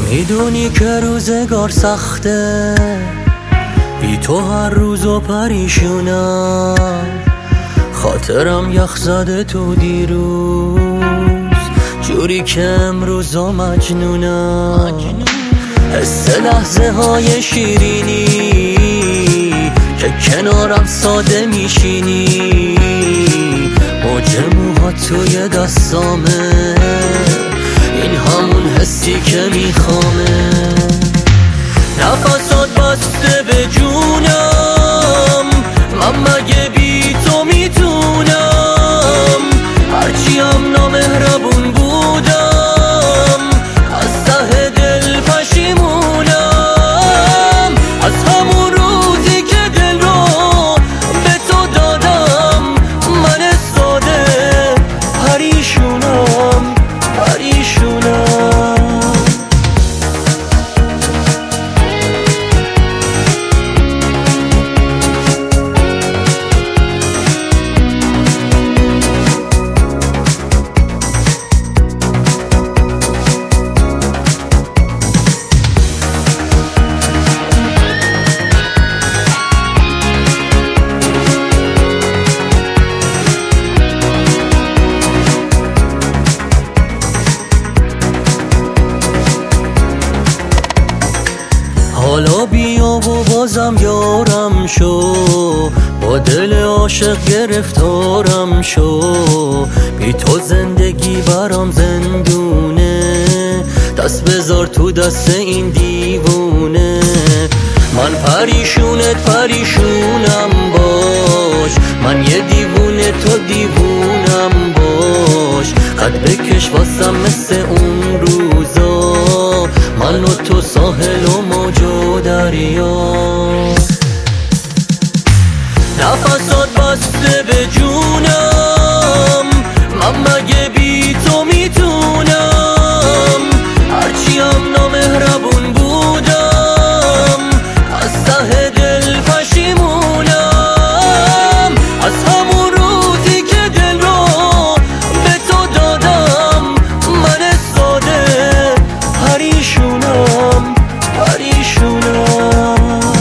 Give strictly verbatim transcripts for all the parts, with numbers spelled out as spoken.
میدونی که روزگار سخته، بی تو هر روز و پریشونم. خاطرم یخ زده تو دیروز، جوری که امروز و مجنونم. حس لحظه های شیرینی که کنارم ساده میشینی، موج موها توی دستامه، این همون حسی که میخوامه. نفسات بسته به جونم، من مگه بی تو میتونم؟ هرچی هم نامهربون بودم، از ته دل پشیمونم. از همون روزی که دل رو به تو دادم، من ساده پریشونم پریشونم. حالا بیا و بازم یارم شو، با دل عاشق گرفتارم شو. بی تو زندگی برام زندونه، دست بذار تو دست این دیوونه. من پریشونت پریشونم باش، من یه دیوونه تو دیوونم باش. قد بکش واسم مثل اون روزا، من و تو ساحل و موج و دریا. نفسات بسته به جونم، من مگه بی تو میتونم؟ هرچی هم نامهربون بودم، از ته دل پشیمونم. از همون روزی که دل رو به تو دادم، من ساده پریشونم پریشونم.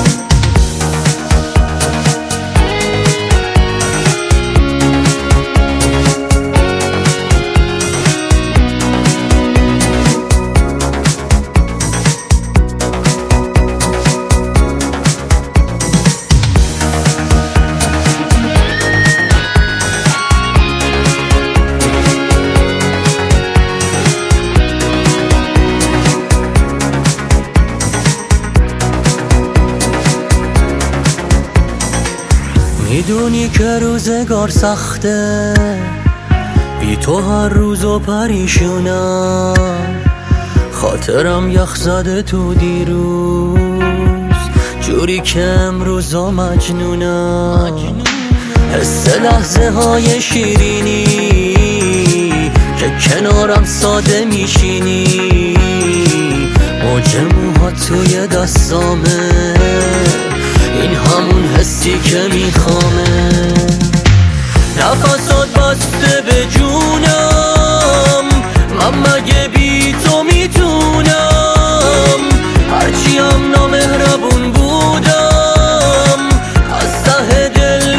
میدونی که روزگار سخته، بی تو هر روز و پریشونم. خاطرم یخ زده تو دیروز، جوری که امروز و مجنونم. حس لحظه های شیرینی که کنارم ساده میشینی، موج موها توی دستامه، این همون حسی که میخوامه. نفسات بسته به جونم، من مگه بی تو میتونم؟ هرچی هم نامهربون بودم، از ته دل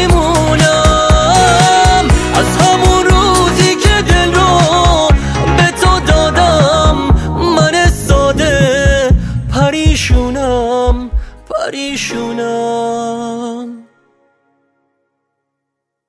پشیمونم. از همون روزی که دل رو به تو دادم، من ساده پریشونم پریشونم.